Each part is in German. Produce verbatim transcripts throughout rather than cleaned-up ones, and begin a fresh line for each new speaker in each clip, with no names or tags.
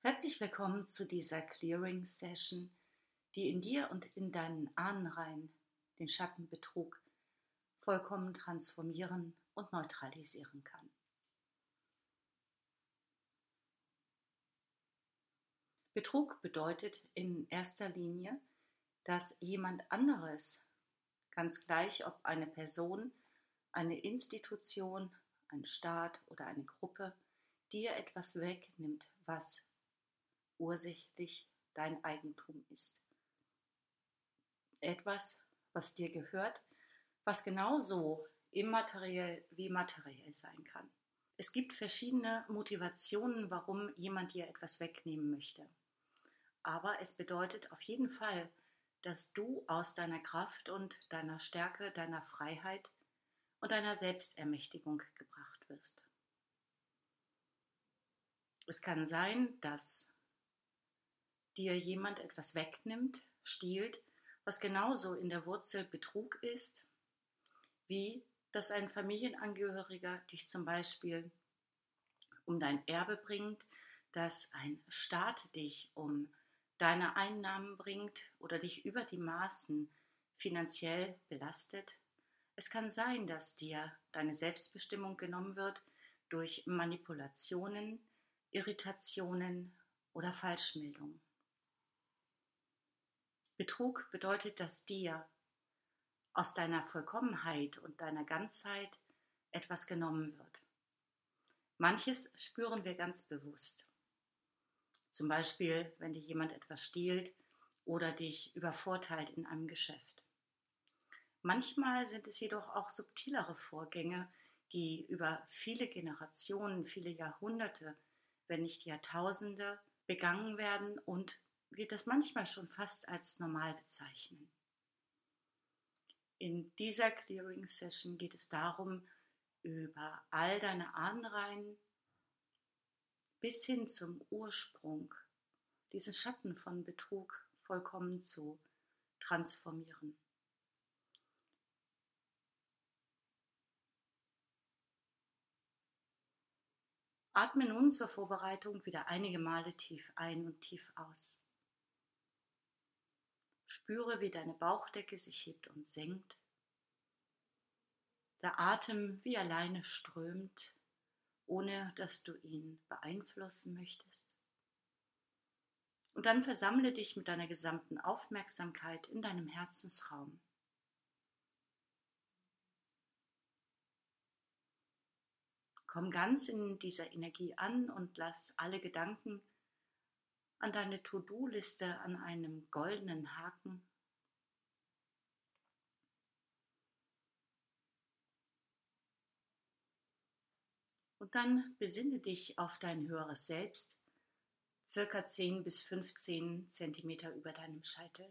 Herzlich willkommen zu dieser Clearing-Session, die in dir und in deinen Ahnenreihen den Schattenbetrug vollkommen transformieren und neutralisieren kann. Betrug bedeutet in erster Linie, dass jemand anderes, ganz gleich ob eine Person, eine Institution, ein Staat oder eine Gruppe, dir etwas wegnimmt, was ursächlich dein Eigentum ist. Etwas, was dir gehört, was genauso immateriell wie materiell sein kann. Es gibt verschiedene Motivationen, warum jemand dir etwas wegnehmen möchte. Aber es bedeutet auf jeden Fall, dass du aus deiner Kraft und deiner Stärke, deiner Freiheit und deiner Selbstermächtigung gebracht wirst. Es kann sein, dass dir jemand etwas wegnimmt, stiehlt, was genauso in der Wurzel Betrug ist, wie dass ein Familienangehöriger dich zum Beispiel um dein Erbe bringt, dass ein Staat dich um deine Einnahmen bringt oder dich über die Maßen finanziell belastet. Es kann sein, dass dir deine Selbstbestimmung genommen wird durch Manipulationen, Irritationen oder Falschmeldungen. Betrug bedeutet, dass dir aus deiner Vollkommenheit und deiner Ganzheit etwas genommen wird. Manches spüren wir ganz bewusst. Zum Beispiel, wenn dir jemand etwas stiehlt oder dich übervorteilt in einem Geschäft. Manchmal sind es jedoch auch subtilere Vorgänge, die über viele Generationen, viele Jahrhunderte, wenn nicht Jahrtausende begangen werden und wir das manchmal schon fast als normal bezeichnen. In dieser Clearing-Session geht es darum, über all deine Ahnenreihen bis hin zum Ursprung diesen Schatten von Betrug vollkommen zu transformieren. Atme nun zur Vorbereitung wieder einige Male tief ein und tief aus. Spüre, wie deine Bauchdecke sich hebt und senkt. Der Atem wie alleine strömt, ohne dass du ihn beeinflussen möchtest. Und dann versammle dich mit deiner gesamten Aufmerksamkeit in deinem Herzensraum. Komm ganz in dieser Energie an und lass alle Gedanken an deine To-Do-Liste an einem goldenen Haken. Und dann besinne dich auf dein höheres Selbst, circa zehn bis fünfzehn Zentimeter über deinem Scheitel.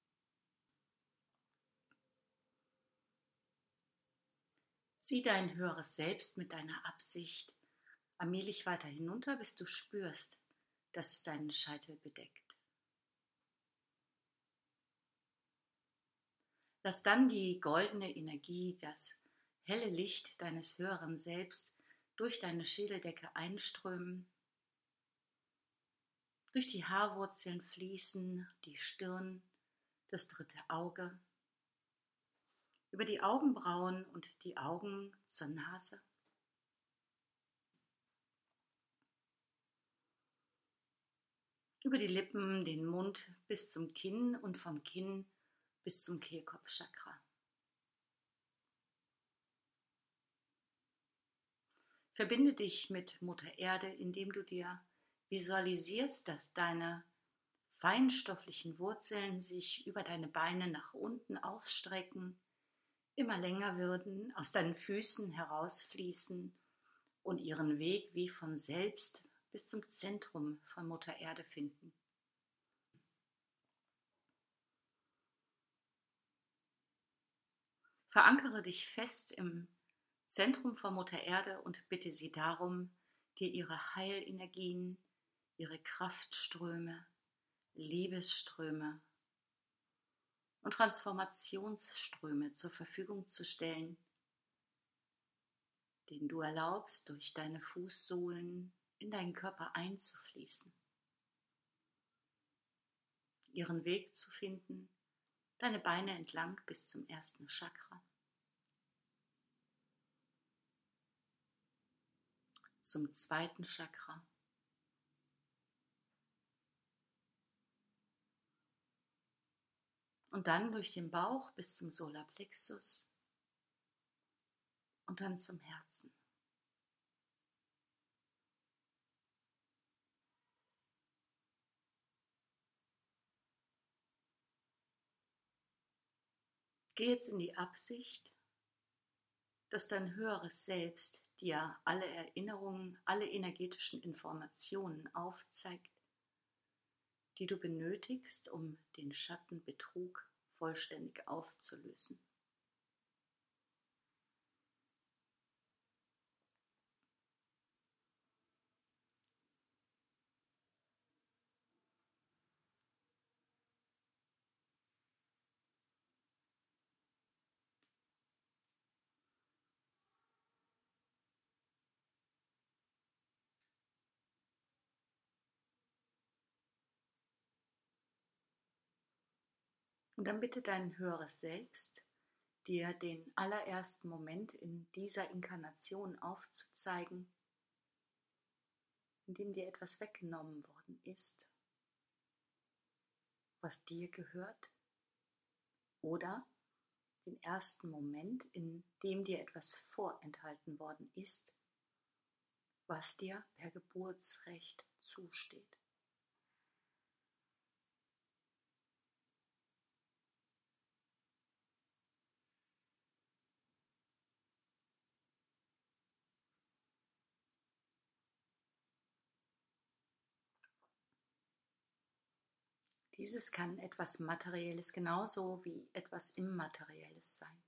Zieh dein höheres Selbst mit deiner Absicht allmählich weiter hinunter, bis du spürst, dass es deinen Scheitel bedeckt. Lass dann die goldene Energie, das helle Licht deines höheren Selbst durch deine Schädeldecke einströmen, durch die Haarwurzeln fließen, die Stirn, das dritte Auge, über die Augenbrauen und die Augen zur Nase. Über die Lippen, den Mund bis zum Kinn und vom Kinn bis zum Kehlkopfchakra. Verbinde dich mit Mutter Erde, indem du dir visualisierst, dass deine feinstofflichen Wurzeln sich über deine Beine nach unten ausstrecken, immer länger würden, aus deinen Füßen herausfließen und ihren Weg wie von selbst bis zum Zentrum von Mutter Erde finden. Verankere dich fest im Zentrum von Mutter Erde und bitte sie darum, dir ihre Heilenergien, ihre Kraftströme, Liebesströme und Transformationsströme zur Verfügung zu stellen, denen du erlaubst, durch deine Fußsohlen in deinen Körper einzufließen. ihren Weg zu finden, deine Beine entlang bis zum ersten Chakra, zum zweiten Chakra, und dann durch den Bauch bis zum Solarplexus und dann zum Herzen. Geh jetzt in die Absicht, dass dein höheres Selbst dir alle Erinnerungen, alle energetischen Informationen aufzeigt, die du benötigst, um den Schattenbetrug vollständig aufzulösen. Und dann bitte dein höheres Selbst, dir den allerersten Moment in dieser Inkarnation aufzuzeigen, in dem dir etwas weggenommen worden ist, was dir gehört, oder den ersten Moment, in dem dir etwas vorenthalten worden ist, was dir per Geburtsrecht zusteht. Dieses kann etwas Materielles genauso wie etwas Immaterielles sein.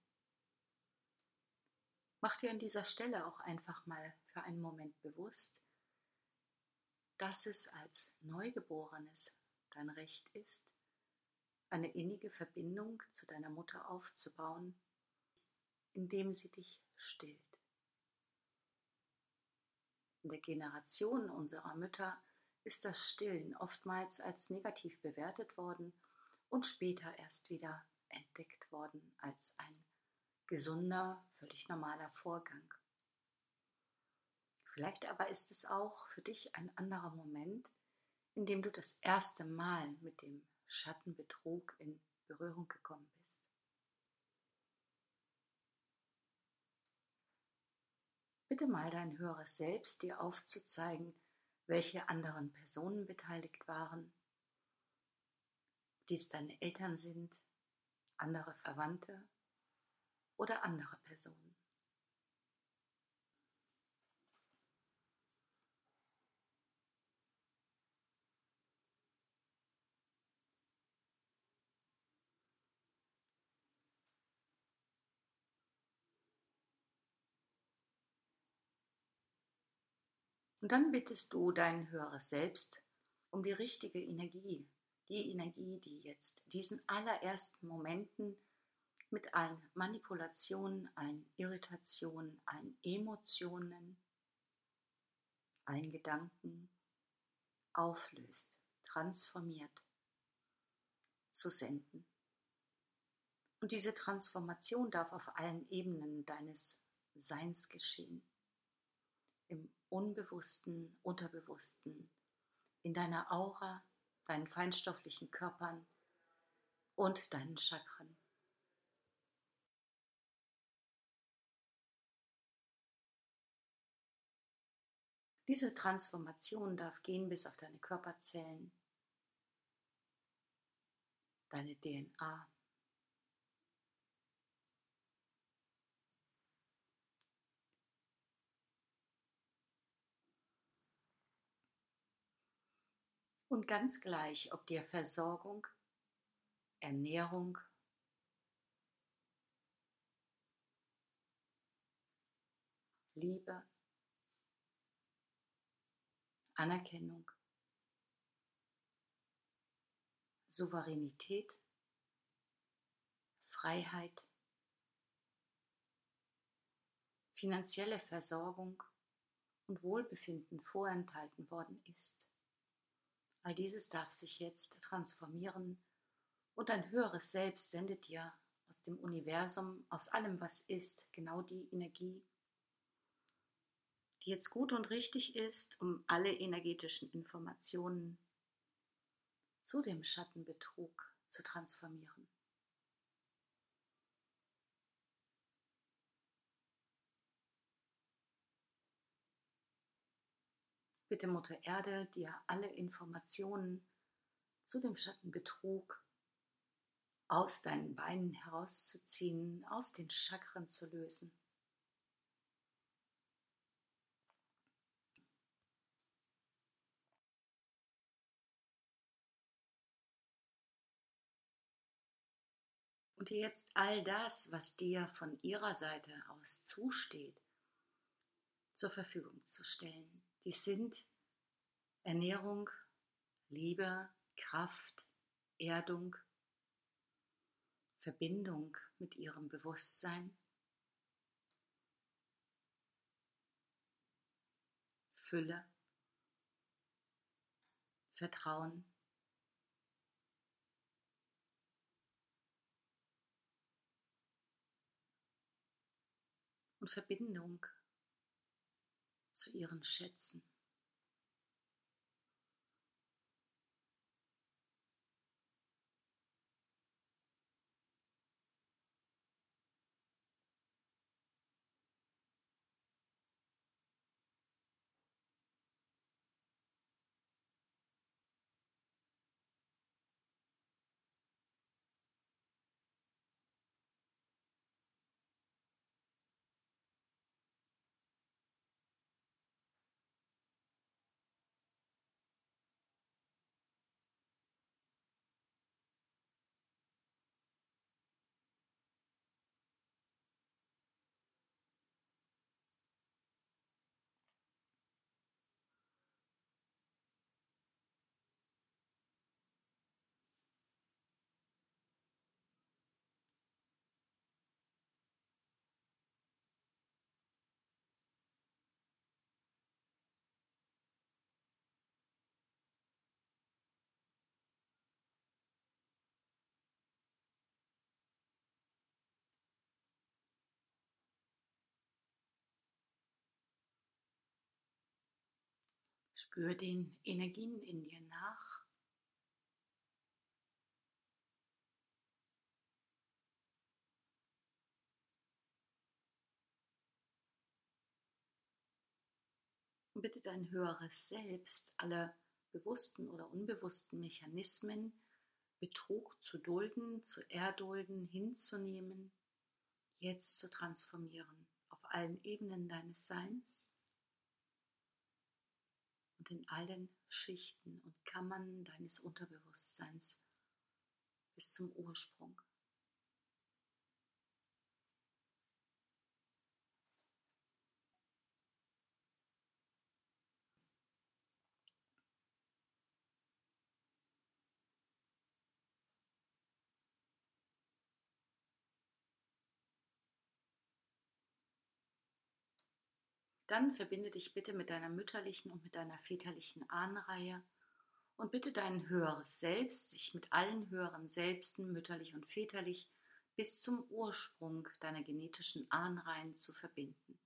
Mach dir an dieser Stelle auch einfach mal für einen Moment bewusst, dass es als Neugeborenes dein Recht ist, eine innige Verbindung zu deiner Mutter aufzubauen, indem sie dich stillt. In der Generation unserer Mütter ist das Stillen oftmals als negativ bewertet worden und später erst wieder entdeckt worden als ein gesunder, völlig normaler Vorgang. Vielleicht aber ist es auch für dich ein anderer Moment, in dem du das erste Mal mit dem Schattenbetrug in Berührung gekommen bist. Bitte mal dein höheres Selbst, dir aufzuzeigen, welche anderen Personen beteiligt waren, ob dies deine Eltern sind, andere Verwandte oder andere Personen. Und dann bittest du dein höheres Selbst um die richtige Energie, die Energie, die jetzt diesen allerersten Momenten mit allen Manipulationen, allen Irritationen, allen Emotionen, allen Gedanken auflöst, transformiert, zu senden. Und diese Transformation darf auf allen Ebenen deines Seins geschehen. Im Unbewussten, Unterbewussten, in deiner Aura, deinen feinstofflichen Körpern und deinen Chakren. Diese Transformation darf gehen bis auf deine Körperzellen, deine D N A. Und ganz gleich, ob dir Versorgung, Ernährung, Liebe, Anerkennung, Souveränität, Freiheit, finanzielle Versorgung und Wohlbefinden vorenthalten worden ist. All dieses darf sich jetzt transformieren und ein höheres Selbst sendet dir aus dem Universum, aus allem, was ist, genau die Energie, die jetzt gut und richtig ist, um alle energetischen Informationen zu dem Schattenbetrug zu transformieren. Bitte Mutter Erde, dir alle Informationen zu dem Schattenbetrug aus deinen Beinen herauszuziehen, aus den Chakren zu lösen. Und dir jetzt all das, was dir von ihrer Seite aus zusteht, zur Verfügung zu stellen. Dies sind Ernährung, Liebe, Kraft, Erdung, Verbindung mit ihrem Bewusstsein, Fülle, Vertrauen, und Verbindung zu ihren Schätzen. Spür den Energien in dir nach. Und bitte dein höheres Selbst, alle bewussten oder unbewussten Mechanismen, Betrug zu dulden, zu erdulden, hinzunehmen, jetzt zu transformieren auf allen Ebenen deines Seins und in allen Schichten und Kammern deines Unterbewusstseins bis zum Ursprung. Dann verbinde dich bitte mit deiner mütterlichen und mit deiner väterlichen Ahnenreihe und bitte dein höheres Selbst, sich mit allen höheren Selbsten, mütterlich und väterlich, bis zum Ursprung deiner genetischen Ahnenreihen zu verbinden.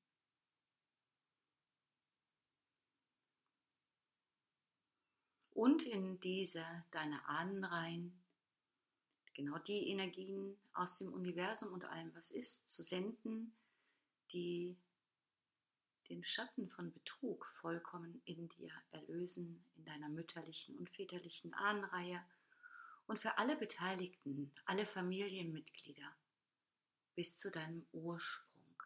Und in diese, deine Ahnenreihen, genau die Energien aus dem Universum und allem, was ist, zu senden, die den Schatten von Betrug vollkommen in dir erlösen, in deiner mütterlichen und väterlichen Ahnenreihe und für alle Beteiligten, alle Familienmitglieder bis zu deinem Ursprung.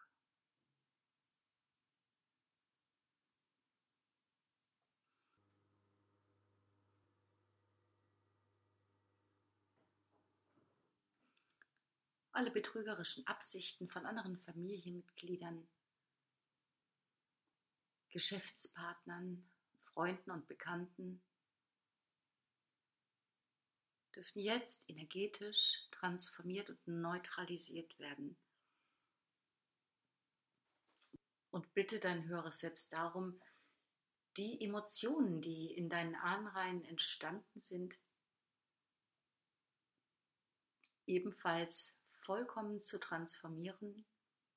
Alle betrügerischen Absichten von anderen Familienmitgliedern, Geschäftspartnern, Freunden und Bekannten dürfen jetzt energetisch transformiert und neutralisiert werden. Und bitte dein höheres Selbst darum, die Emotionen, die in deinen Ahnenreihen entstanden sind, ebenfalls vollkommen zu transformieren.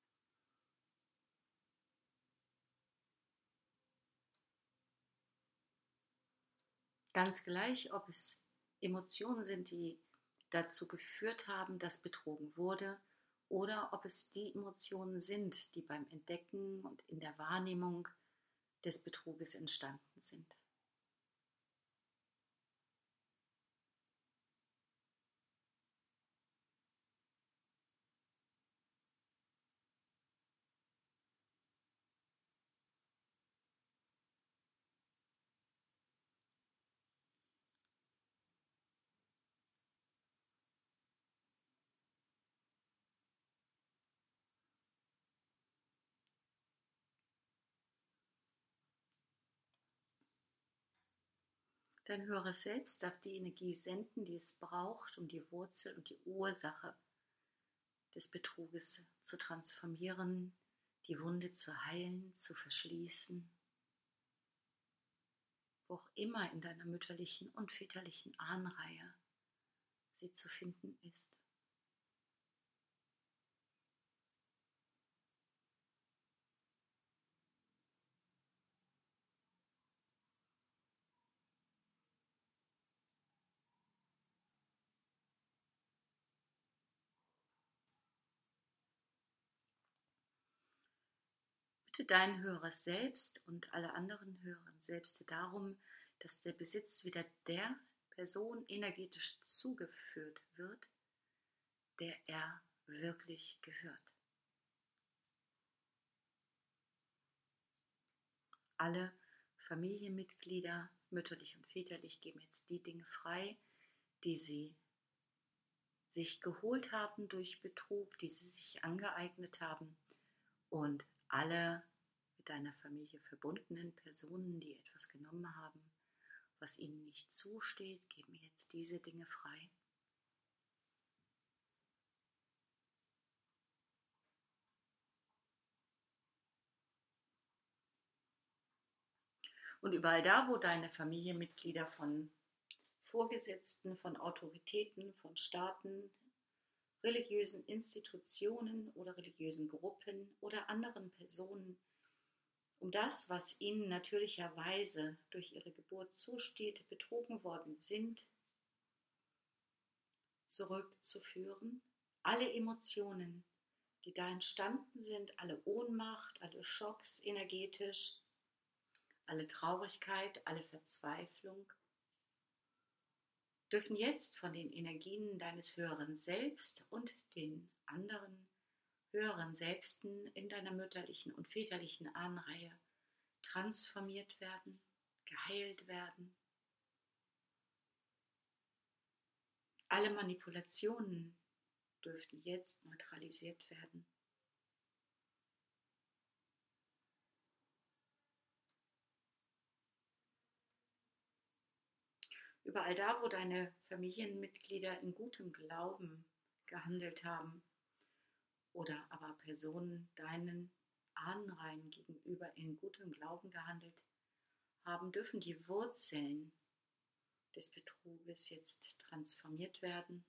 Ganz gleich, ob es Emotionen sind, die dazu geführt haben, dass betrogen wurde, oder ob es die Emotionen sind, die beim Entdecken und in der Wahrnehmung des Betruges entstanden sind. Dein höheres Selbst darf die Energie senden, die es braucht, um die Wurzel und die Ursache des Betruges zu transformieren, die Wunde zu heilen, zu verschließen, wo auch immer in deiner mütterlichen und väterlichen Ahnenreihe sie zu finden ist. Bitte dein höheres Selbst und alle anderen höheren Selbste darum, dass der Besitz wieder der Person energetisch zugeführt wird, der er wirklich gehört. Alle Familienmitglieder, mütterlich und väterlich, geben jetzt die Dinge frei, die sie sich geholt haben durch Betrug, die sie sich angeeignet haben, und alle mit deiner Familie verbundenen Personen, die etwas genommen haben, was ihnen nicht zusteht, geben jetzt diese Dinge frei. Und überall da, wo deine Familienmitglieder von Vorgesetzten, von Autoritäten, von Staaten, religiösen Institutionen oder religiösen Gruppen oder anderen Personen um das, was ihnen natürlicherweise durch ihre Geburt zusteht, betrogen worden sind, zurückzuführen. Alle Emotionen, die da entstanden sind, alle Ohnmacht, alle Schocks energetisch, alle Traurigkeit, alle Verzweiflung, dürfen jetzt von den Energien deines höheren Selbst und den anderen höheren Selbsten in deiner mütterlichen und väterlichen Ahnenreihe transformiert werden, geheilt werden. Alle Manipulationen dürften jetzt neutralisiert werden. Überall da, wo deine Familienmitglieder in gutem Glauben gehandelt haben oder aber Personen deinen Ahnenreihen gegenüber in gutem Glauben gehandelt haben, dürfen die Wurzeln des Betruges jetzt transformiert werden.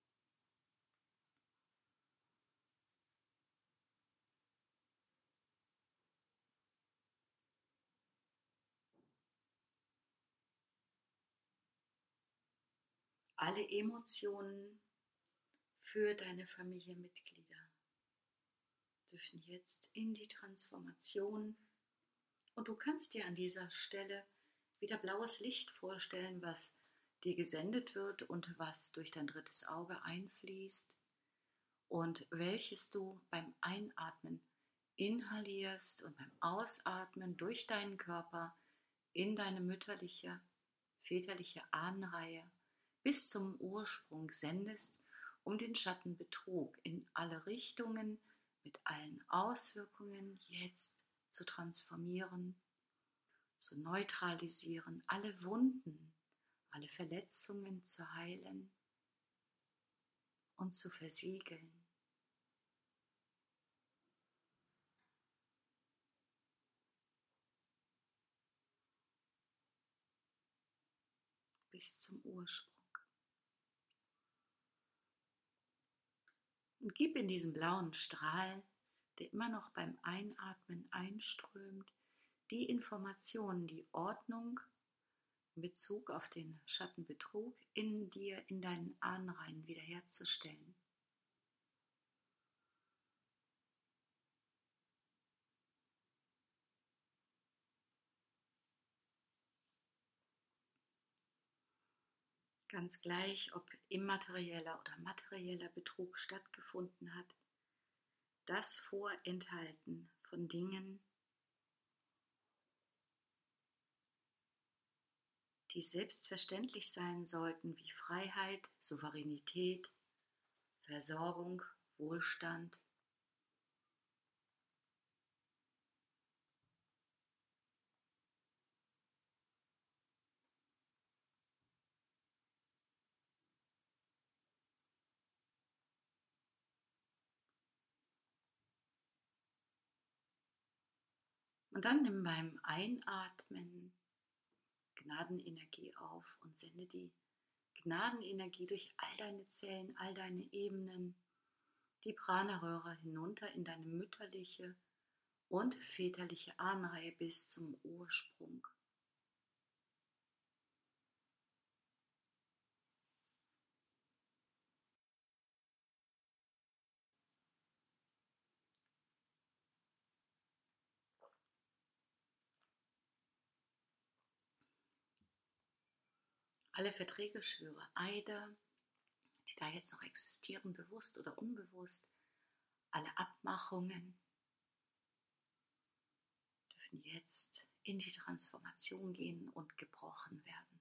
Alle Emotionen für deine Familienmitglieder dürfen jetzt in die Transformation, und du kannst dir an dieser Stelle wieder blaues Licht vorstellen, was dir gesendet wird und was durch dein drittes Auge einfließt und welches du beim Einatmen inhalierst und beim Ausatmen durch deinen Körper in deine mütterliche, väterliche Ahnenreihe bis zum Ursprung sendest, um den Schattenbetrug in alle Richtungen mit allen Auswirkungen jetzt zu transformieren, zu neutralisieren, alle Wunden, alle Verletzungen zu heilen und zu versiegeln. bis zum Ursprung. Und gib in diesen blauen Strahl, der immer noch beim Einatmen einströmt, die Informationen, die Ordnung in Bezug auf den Schattenbetrug in dir, in deinen Ahnenreihen wiederherzustellen. Ganz gleich, ob immaterieller oder materieller Betrug stattgefunden hat, das Vorenthalten von Dingen, die selbstverständlich sein sollten, wie Freiheit, Souveränität, Versorgung, Wohlstand. Und dann nimm beim Einatmen Gnadenenergie auf und sende die Gnadenenergie durch all deine Zellen, all deine Ebenen, die Prana-Röhre hinunter in deine mütterliche und väterliche Ahnenreihe bis zum Ursprung. Alle Verträge, Schwüre, Eide, die da jetzt noch existieren, bewusst oder unbewusst, alle Abmachungen dürfen jetzt in die Transformation gehen und gebrochen werden.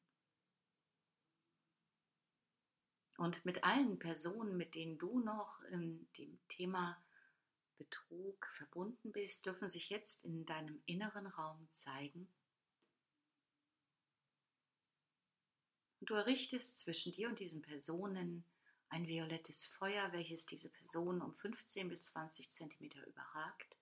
Und mit allen Personen, mit denen du noch in dem Thema Betrug verbunden bist, dürfen sich jetzt in deinem inneren Raum zeigen. Und du errichtest zwischen dir und diesen Personen ein violettes Feuer, welches diese Personen um fünfzehn bis zwanzig Zentimeter überragt.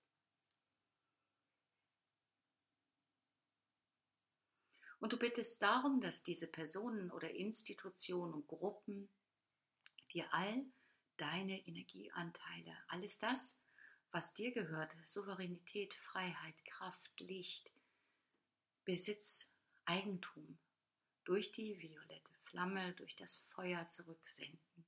Und du bittest darum, dass diese Personen oder Institutionen und Gruppen dir all deine Energieanteile, alles das, was dir gehört, Souveränität, Freiheit, Kraft, Licht, Besitz, Eigentum, durch die violette Flamme, durch das Feuer zurücksenden.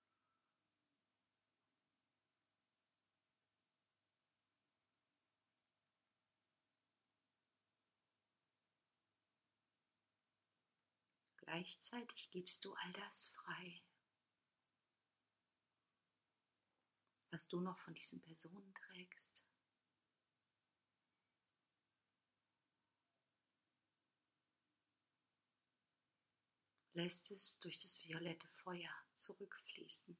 Gleichzeitig gibst du all das frei, was du noch von diesen Personen trägst. Lässt es durch das violette Feuer zurückfließen.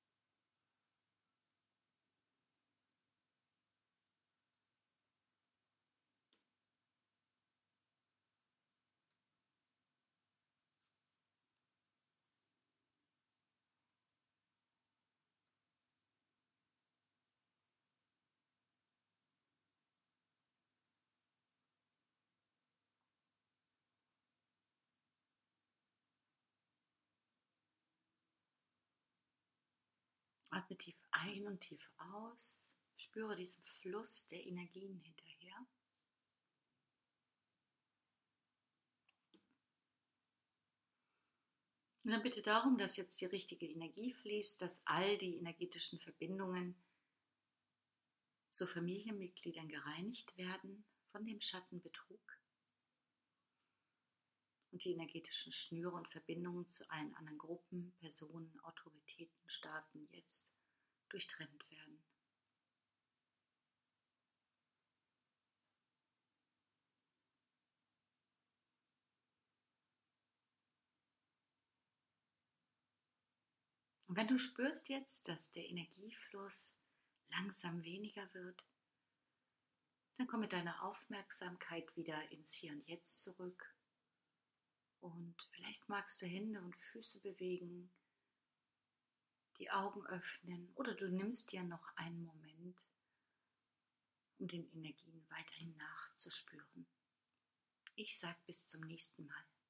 Atme tief ein und tief aus. Spüre diesen Fluss der Energien hinterher. Und dann bitte darum, dass jetzt die richtige Energie fließt, dass all die energetischen Verbindungen zu Familienmitgliedern gereinigt werden von dem Schattenbetrug und die energetischen Schnüre und Verbindungen zu allen anderen Gruppen, Personen, Autoritäten, Staaten jetzt durchtrennt werden. Und wenn du spürst jetzt, dass der Energiefluss langsam weniger wird, dann komm mit deiner Aufmerksamkeit wieder ins Hier und Jetzt zurück. Und vielleicht magst du Hände und Füße bewegen, die Augen öffnen oder du nimmst dir noch einen Moment, um den Energien weiterhin nachzuspüren. Ich sage bis zum nächsten Mal.